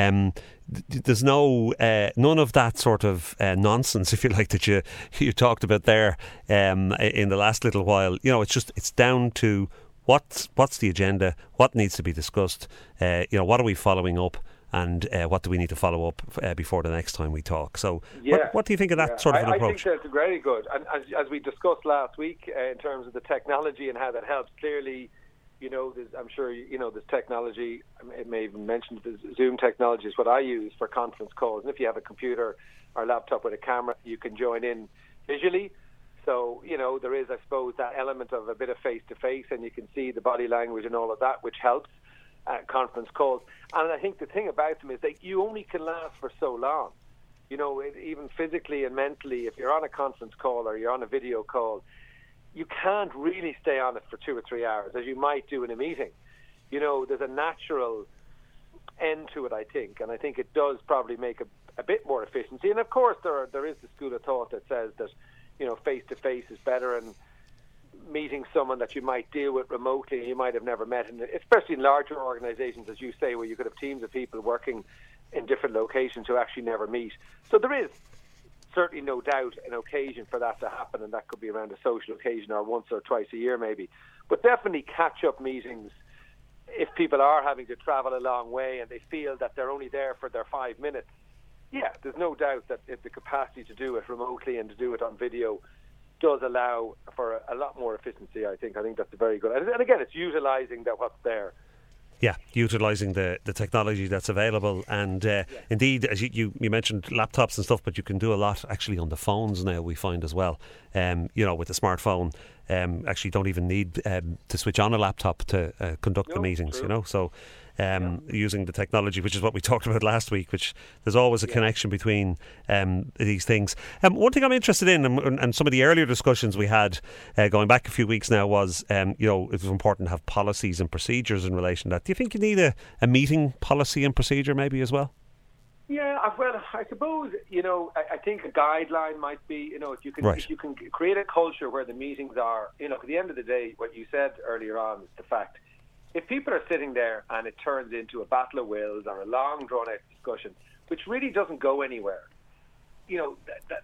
there's none of that sort of nonsense, if you like, that you talked about there in the last little while. It's down to what's the agenda, what needs to be discussed, what are we following up, and what do we need to follow up before the next time we talk? So what do you think of that sort of an approach? I think that's very good. And as we discussed last week in terms of the technology and how that helps, clearly, I'm sure there's technology. It may even mention the Zoom technology is what I use for conference calls. And if you have a computer or laptop with a camera, you can join in visually. So, there is, I suppose, that element of a bit of face-to-face, and you can see the body language and all of that, which helps. Conference calls, and I think the thing about them is that you only can last for so long. Even physically and mentally, if you're on a conference call or you're on a video call, you can't really stay on it for 2 or 3 hours as you might do in a meeting. There's a natural end to it, I think, and I think it does probably make a bit more efficiency. And of course, there is the school of thought that says that face-to-face is better, and meeting someone that you might deal with remotely and you might have never met, and especially in larger organizations, as you say, where you could have teams of people working in different locations who actually never meet. So there is certainly no doubt an occasion for that to happen, and that could be around a social occasion or once or twice a year maybe. But definitely catch-up meetings, if people are having to travel a long way and they feel that they're only there for their 5 minutes, there's no doubt that the capacity to do it remotely and to do it on video does allow for a lot more efficiency, I think. I think that's very good. And again, it's utilising what's there. Yeah, utilising the technology that's available. And indeed, as you mentioned laptops and stuff, but you can do a lot actually on the phones now, we find as well, with the smartphone. actually don't even need to switch on a laptop to conduct the meetings, true. you know. So using the technology, which is what we talked about last week, which there's always a connection between these things. One thing I'm interested in, and some of the earlier discussions we had going back a few weeks now, was it was important to have policies and procedures in relation to that. Do you think you need a meeting policy and procedure maybe as well? Yeah, well, I suppose, I think a guideline might be, if you can create a culture where the meetings are, at the end of the day, what you said earlier on is the fact. If people are sitting there and it turns into a battle of wills or a long, drawn-out discussion, which really doesn't go anywhere, so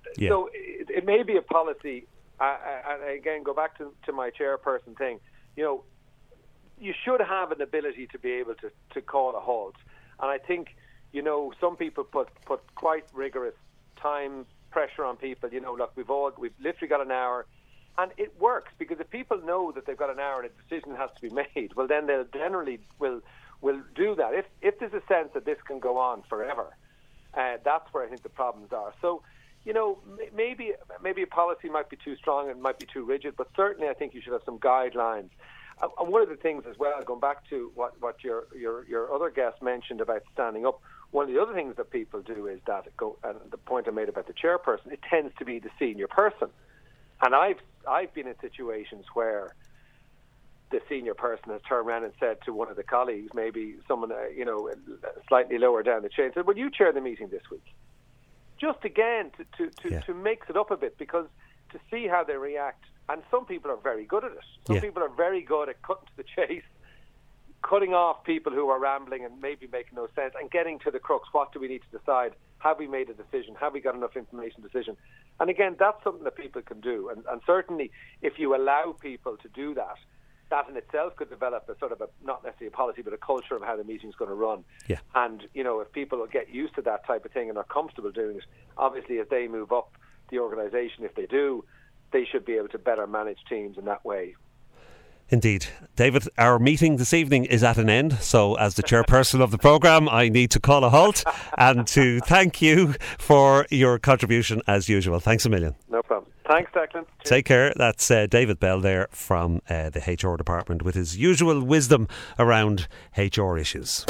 it may be a policy, and again, go back to my chairperson thing, you should have an ability to be able to call a halt. And I think, some people put quite rigorous time pressure on people. Look, we've literally got an hour. And it works, because if people know that they've got an hour and a decision has to be made, well, then they'll generally will do that. If there's a sense that this can go on forever, that's where I think the problems are. So, maybe a policy might be too strong and might be too rigid, but certainly I think you should have some guidelines. And one of the things as well, going back to what your other guest mentioned about standing up, one of the other things that people do is and the point I made about the chairperson, it tends to be the senior person. And I've been in situations where the senior person has turned around and said to one of the colleagues, maybe someone slightly lower down the chain, said, "Will you chair the meeting this week?" Just again to mix it up a bit, because to see how they react. And some people are very good at it. Some people are very good at cutting to the chase, cutting off people who are rambling and maybe making no sense, and getting to the crux. What do we need to decide? Have we made a decision? Have we got enough information decision? And again, that's something that people can do. And certainly, if you allow people to do that, that in itself could develop a sort of not necessarily a policy, but a culture of how the meeting's going to run. Yeah. And, if people get used to that type of thing and are comfortable doing it, obviously as they move up the organisation, if they do, they should be able to better manage teams in that way. Indeed. David, our meeting this evening is at an end, so as the chairperson of the programme, I need to call a halt and to thank you for your contribution as usual. Thanks a million. No problem. Thanks, Declan. Take care. That's David Bell there from the HR department with his usual wisdom around HR issues.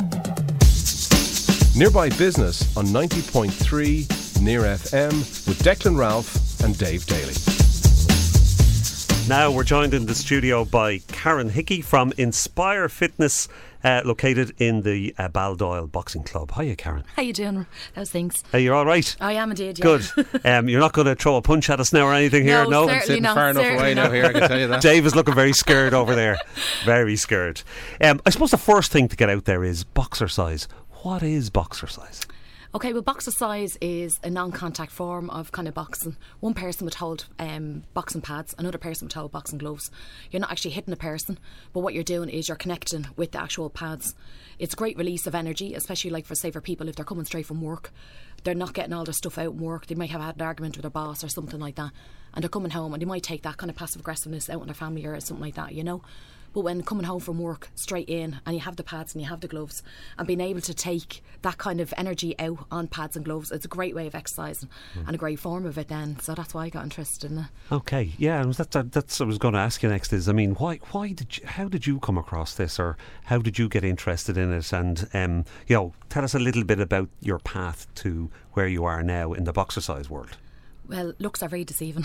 Nearby Business on 90.3 Near FM with Declan Ralph and Dave Daly. Now we're joined in the studio by Karen Hickey from Inspire Fitness, located in the Baldoyle Boxing Club. Hiya, Karen. How you doing? How's things? Hey, you're all right? I am indeed, yeah. Good. You're not going to throw a punch at us now or anything here? No, I'm certainly sitting not. far enough away now here, I can tell you that. Dave is looking very scared over there. Very scared. I suppose the first thing to get out there is boxercise. What is boxercise? Okay, well, boxercise is a non-contact form of kind of boxing. One person would hold boxing pads, another person would hold boxing gloves. You're not actually hitting a person, but what you're doing is you're connecting with the actual pads. It's a great release of energy, especially like for people if they're coming straight from work. They're not getting all their stuff out in work. They might have had an argument with their boss or something like that, and they're coming home and they might take that kind of passive aggressiveness out on their family or something like that, But when coming home from work straight in and you have the pads and you have the gloves, and being able to take that kind of energy out on pads and gloves, it's a great way of exercising and a great form of it then. So that's why I got interested in it. Okay, yeah, and that's what I was going to ask you next is, how did you come across this, or how did you get interested in it? And, tell us a little bit about your path to where you are now in the boxercise world. Well, looks are very deceiving.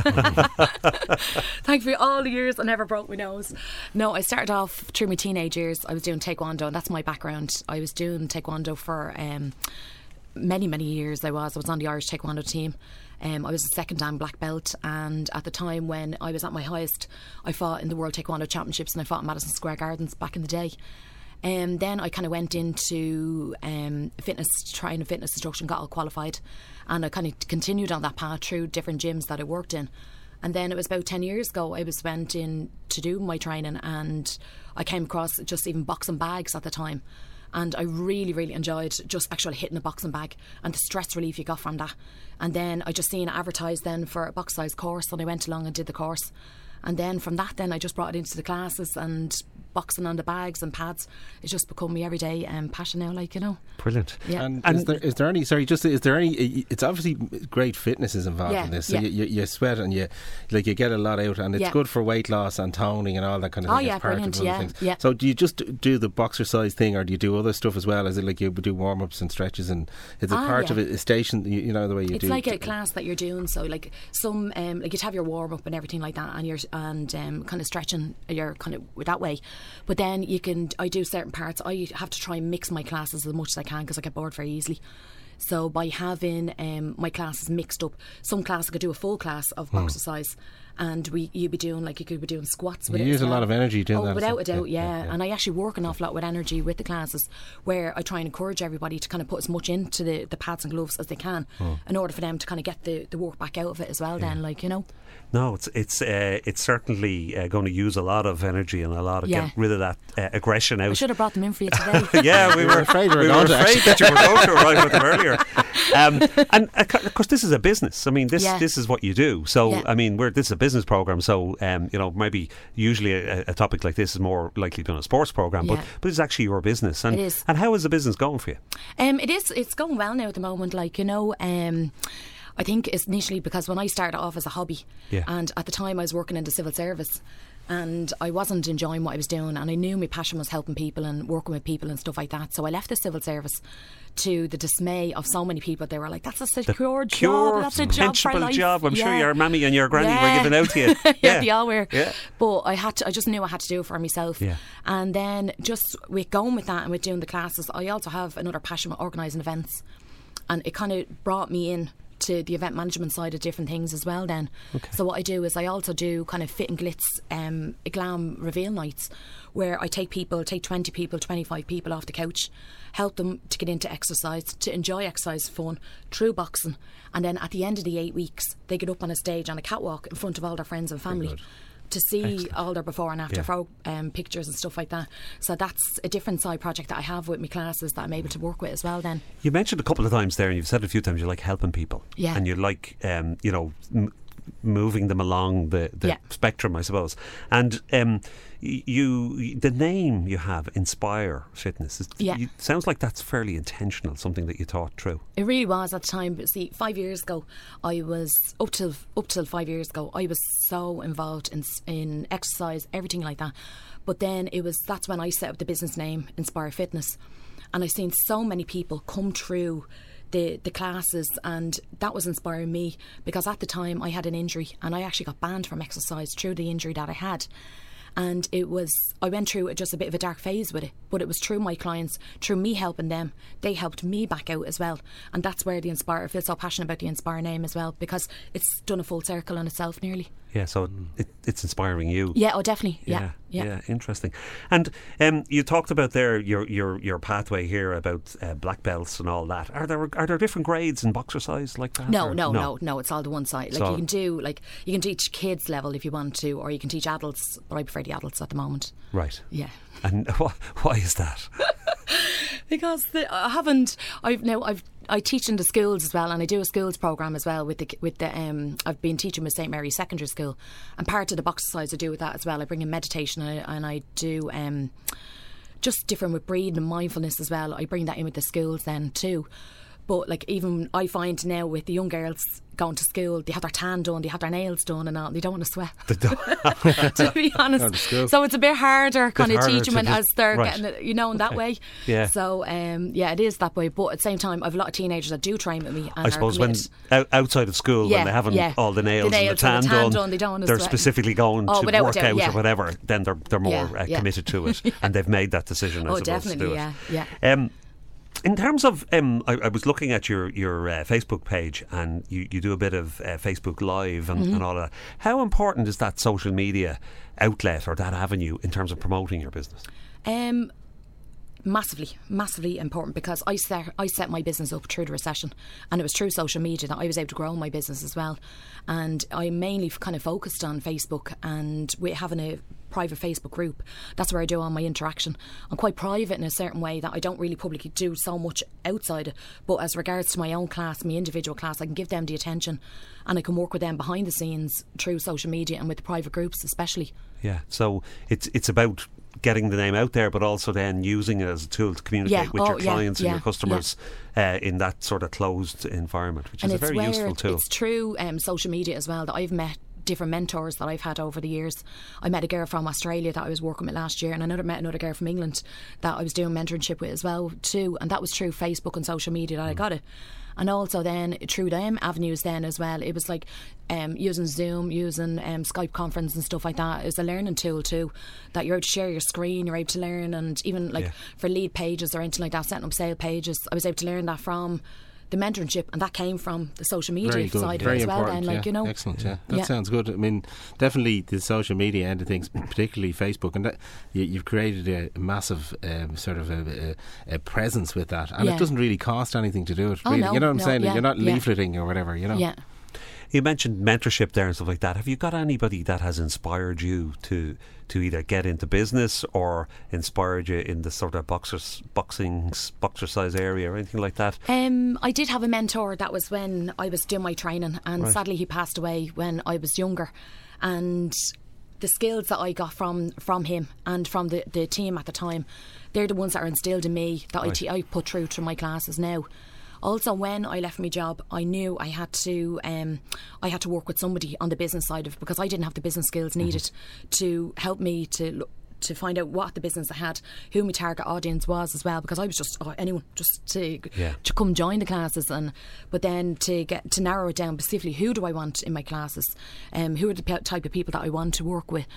Thankfully, all the years I never broke my nose. No, I started off through my teenage years. I was doing taekwondo, and that's my background. I was doing taekwondo for many, many years. I was on the Irish taekwondo team. I was a second dan black belt, and at the time when I was at my highest, I fought in the World Taekwondo Championships, and I fought in Madison Square Gardens back in the day. Then I kind of went into fitness instruction, got all qualified, and I kind of continued on that path through different gyms that I worked in. And then it was about 10 years ago I went in to do my training, and I came across just even boxing bags at the time, and I really, really enjoyed just actually hitting a boxing bag and the stress relief you got from that. And then I just seen it advertised then for a box size course, and I went along and did the course. And then from that then I just brought it into the classes, and boxing on the bags and pads. It's just become my everyday passion now, like, you know. Brilliant. Yeah. And is there any? Sorry, just is there any? It's obviously great fitness is involved in this. So you sweat and you get a lot out, and it's good for weight loss and toning and all that kind of thing. Oh yeah, brilliant. Yeah. So do you just do the boxercise thing, or do you do other stuff as well? Is it like you do warm ups and stretches, and is it part of a station? You know the way you do. It's like a class that you're doing. So like some like you'd have your warm up and everything like that, and you're kind of stretching. You're kind of that way, but then I do certain parts. I have to try and mix my classes as much as I can because I get bored very easily. So by having my classes mixed up, some class I could do a full class of boxercise, and you could be doing squats with it. You use a lot of energy doing that. Without a doubt, yeah. And I actually work an awful lot with energy with the classes, where I try and encourage everybody to kind of put as much into the pads and gloves as they can, in order for them to kind of get the work back out of it as well. Then, like, you know. No, it's certainly going to use a lot of energy and a lot of get rid of that aggression out. I should have brought them in for you today. Yeah, we were afraid that you were going to arrive with them earlier. And of course, this is a business. I mean, this is what you do. So I mean, this is a business program. So you know, maybe usually a topic like this is more likely done a sports program, but it's actually your business. And it is. And how is the business going for you? It is. It's going well now at the moment. Like, you know. I think it's initially because when I started off as a hobby, and at the time I was working in the civil service, and I wasn't enjoying what I was doing, and I knew my passion was helping people and working with people and stuff like that. So I left the civil service, to the dismay of so many people. They were like, that's a secure job, that's a job for life. Job. I'm sure your mammy and your granny were giving out to you. They all were. But I just knew I had to do it for myself. And then just with going with that and with doing the classes, I also have another passion with organising events, and it kind of brought me in to the event management side of different things as well then. So what I do is I also do kind of fit and glitz glam reveal nights, where I take 20 people, 25 people off the couch, help them to get into exercise, to enjoy exercise fun through boxing, and then at the end of the 8 weeks they get up on a stage on a catwalk in front of all their friends and family to see all their before and after pictures and stuff like that. So that's a different side project that I have with my classes that I'm able to work with as well then. You mentioned a couple of times there, and you've said it a few times, you like helping people. And you like, you know, moving them along the spectrum, I suppose. And the name you have, Inspire Fitness, it sounds like that's fairly intentional, something that you thought through. It really was at the time. But see, 5 years ago, I was up till 5 years ago, I was so involved in exercise, everything like that. But then that's when I set up the business name, Inspire Fitness, and I've seen so many people come through the classes, and that was inspiring me, because at the time I had an injury and I actually got banned from exercise through the injury that I had. And I went through just a bit of a dark phase with it, but it was through my clients, through me helping them, they helped me back out as well. And that's where the Inspire, I feel so passionate about the Inspire name as well, because it's done a full circle on itself nearly. Yeah, so it's inspiring you. Yeah, oh definitely. Yeah, interesting. And you talked about there your pathway here about black belts and all that. Are there different grades in boxercise like that? No. It's all the one side. Like, you can teach kids level if you want to, or you can teach adults. But I prefer the adults at the moment. Right. Yeah. And why is that? Because I teach in the schools as well, and I do a schools program as well with the I've been teaching with St Mary's Secondary School, and part of the boxercise I do with that as well. I bring in meditation, and I do just different with breathing and mindfulness as well. I bring that in with the schools then too. But like, even I find now with the young girls going to school, they have their tan done, they have their nails done and all, they don't want to sweat. To be honest. So it's a bit harder kind of teaching them as they're getting it, in that way. Yeah. So it is that way. But at the same time, I've a lot of teenagers that do train with me. And I suppose when outside of school, when they haven't all the nails and the tan done, they don't want to they're sweat. Specifically going to work out or whatever, then they're more committed to it, and they've made that decision. I suppose, definitely, to do it. yeah. In terms of, I was looking at your Facebook page, and you do a bit of Facebook Live and all of that. How important is that social media outlet or that avenue in terms of promoting your business? Massively important, because I set my business up through the recession, and it was through social media that I was able to grow my business as well. And I mainly kind of focused on Facebook, and we're having a private Facebook group. That's where I do all my interaction. I'm quite private in a certain way that I don't really publicly do so much outside it, but as regards to my own class, my individual class, I can give them the attention, and I can work with them behind the scenes through social media and with the private groups especially. Yeah, so it's about getting the name out there, but also then using it as a tool to communicate with your clients and your customers in that sort of closed environment, which is a very useful tool. It's through social media as well that I've met different mentors that I've had over the years. I met a girl from Australia that I was working with last year, and I met another girl from England that I was doing mentorship with as well too, and that was through Facebook and social media that I got it. And also then through them avenues then as well, it was like using Zoom, using Skype conference and stuff like that. It was a learning tool too, that you're able to share your screen, you're able to learn, and even like for lead pages or anything like that, setting up sale pages, I was able to learn that from the mentorship, and that came from the social media side of it as well then, like, you know. Excellent, that sounds good. I mean, definitely the social media end of things, particularly Facebook, and that, you've created a massive sort of a presence with that, and it doesn't really cost anything to do it, really. You know what I'm saying? You're not leafleting or whatever, you know. Yeah. You mentioned mentorship there and stuff like that. Have you got anybody that has inspired you to either get into business or inspired you in the sort of boxer size area or anything like that? I did have a mentor. That was when I was doing my training, and sadly he passed away when I was younger. And the skills that I got from him and from the team at the time, they're the ones that are instilled in me that I put through my classes now. Also, when I left my job, I knew I had to work with somebody on the business side of it, because I didn't have the business skills needed to help me to find out what the business I had, who my target audience was as well, because I was just anyone just to come join the classes, but then to narrow it down specifically, who do I want in my classes, who are the type of people that I want to work with,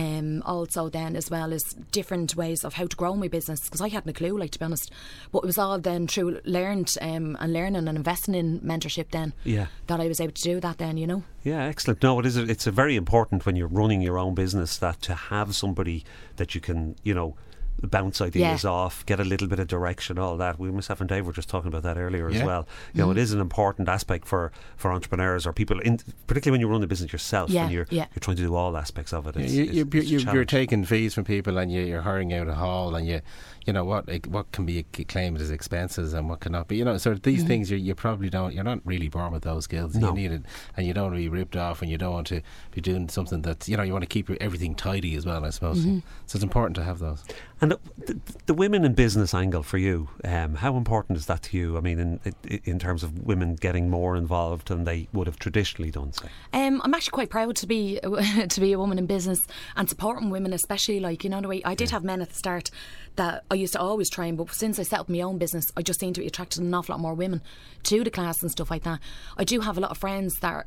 also then as well as different ways of how to grow my business, because I hadn't a clue, like, to be honest, but it was all then through learning and investing in mentorship then that I was able to do that then, you know. Yeah, excellent. No, it's a very important when you're running your own business that to have somebody that you can, you know, bounce ideas off, get a little bit of direction, all that. Myself and Dave were just talking about that earlier as well. You know, it is an important aspect for entrepreneurs or people, particularly when you run a business yourself and you're trying to do all aspects of it. You're taking fees from people, and you're hiring out a hall, and you know what can be claimed as expenses and what cannot be. You know, so these things you're not really born with those skills. You need it, and you don't want to be ripped off, and you don't want to be doing something that, you know, you want to keep everything tidy as well, I suppose. So it's important to have those. And the women in business angle for you, how important is that to you? I mean, in terms of women getting more involved than they would have traditionally done, say. I'm actually quite proud to be a woman in business and supporting women, especially, like, you know, the way I did have men at the start that I used to always train, but since I set up my own business, I just seem to be attracted an awful lot more women to the class and stuff like that. I do have a lot of friends that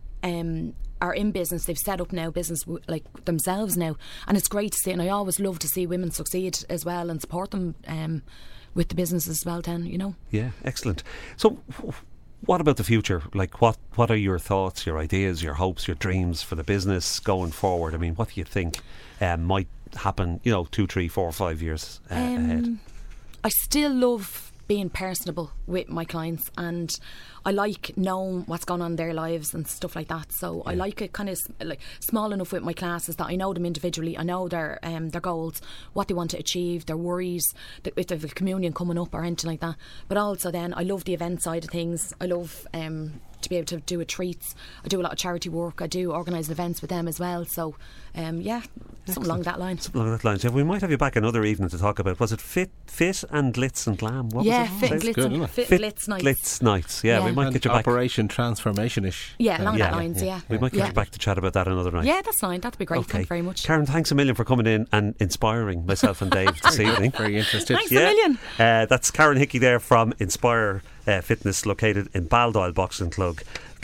are in business. They've set up now business like themselves now, and it's great to see, and I always love to see women succeed as well and support them with the business as well then, you know. Yeah, excellent. So what about the future? Like, what are your thoughts, your ideas, your hopes, your dreams for the business going forward? I mean, what do you think might happen, you know, 2, 3, 4, 5 years ahead? I still love being personable with my clients, and I like knowing what's going on in their lives and stuff like that. So I like it kind of like small enough with my classes that I know them individually. I know their goals, what they want to achieve, their worries, if they have a communion coming up or anything like that. But also then I love the event side of things. I love to be able to do treats. I do a lot of charity work. I do organise events with them as well. So something along that line. Something along that line. So we might have you back another evening to talk about, was it fit and glitz and glam? What was it? Fit and glitz nights. Glitz nights. Yeah, we might get you back. Operation Transformation-ish. Yeah, along that lines. We might get you back to chat about that another night. Yeah, that's fine. That'd be great. Okay. Thank you very much, Karen. Thanks a million for coming in and inspiring myself and Dave this evening. Very interested. Thanks a million. That's Karen Hickey there from Inspire Fitness, located in Baldoyle Boxing Club,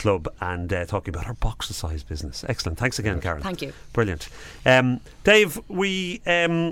and talking about her boxer size business. Excellent. Thanks again, Karen. Thank you. Brilliant. Dave, we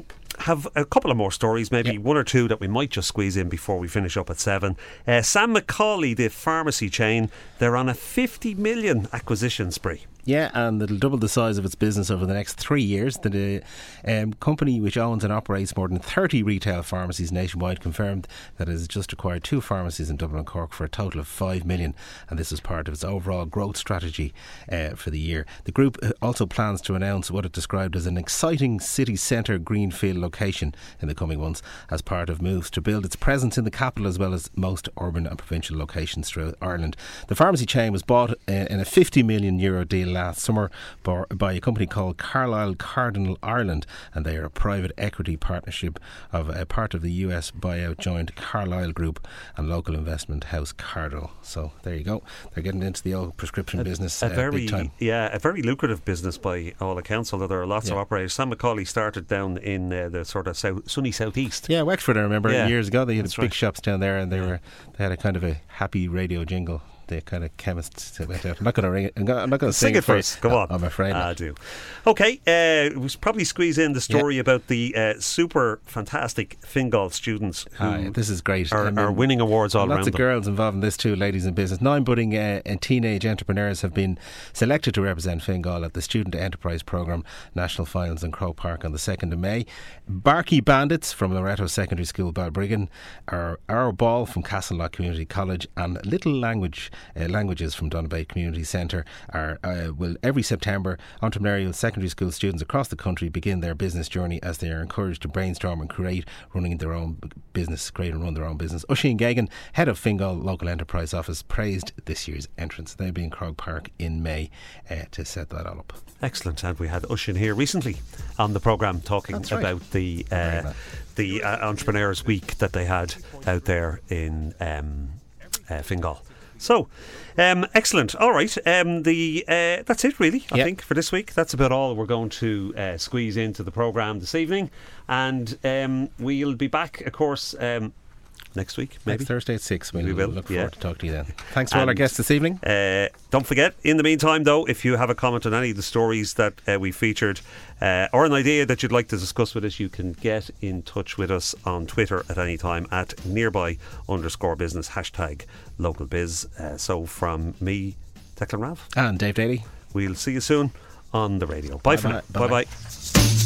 have a couple of more stories, maybe one or two that we might just squeeze in before we finish up at 7. Sam McCauley, the pharmacy chain, they're on a 50 million acquisition spree. Yeah, and it'll double the size of its business over the next 3 years. The company, which owns and operates more than 30 retail pharmacies nationwide, confirmed that it has just acquired 2 pharmacies in Dublin and Cork for a total of 5 million, and this is part of its overall growth strategy for the year. The group also plans to announce what it described as an exciting city centre greenfield location in the coming months as part of moves to build its presence in the capital as well as most urban and provincial locations throughout Ireland. The pharmacy chain was bought in a €50 million deal last summer by a company called Carlisle Cardinal Ireland, and they are a private equity partnership of a part of the US buyout joint Carlisle Group and local investment house Cardinal. So there you go. They're getting into the old prescription business big time. Yeah, a very lucrative business by all accounts, although there are lots of operators. Sam McCauley started down in the sort of sunny southeast. Yeah, Wexford, I remember years ago. They had big shops down there, and they had a kind of a happy radio jingle. The kind of chemists that went out. I'm not going to ring it. I'm not going to sing it first. Go on. I'm afraid. I do. Okay, we should probably squeeze in the story about the super fantastic Fingal students who this is great. Are winning awards all around. Lots of girls involved in this too, ladies in business. 9 budding and teenage entrepreneurs have been selected to represent Fingal at the Student Enterprise Programme National Finals in Croke Park on the 2nd of May. Barky Bandits from Loretto Secondary School, Balbriggan, Our Ball from Castlelock Community College, and Little Languages from Donabate Community Centre will every September. Entrepreneurial secondary school students across the country begin their business journey as they are encouraged to brainstorm and create and run their own business. Oisin Gagan, head of Fingal Local Enterprise Office, praised this year's entrance. They'll be in Croke Park in May to set that all up. Excellent. And we had Oisin here recently on the programme talking about the Entrepreneurs Week that they had out there in Fingal. So, excellent. All right. That's it, really, I think, for this week. That's about all we're going to squeeze into the programme this evening. And we'll be back, of course, next week, maybe. Next Thursday at 6. We will look forward to talk to you then. Thanks to all our guests this evening. Don't forget, in the meantime, though, if you have a comment on any of the stories that we featured or an idea that you'd like to discuss with us, you can get in touch with us on Twitter at any time at nearby_business #localbiz. So from me, Declan Ralph, and Dave Daly, we'll see you soon on the radio. Bye for now. Bye bye.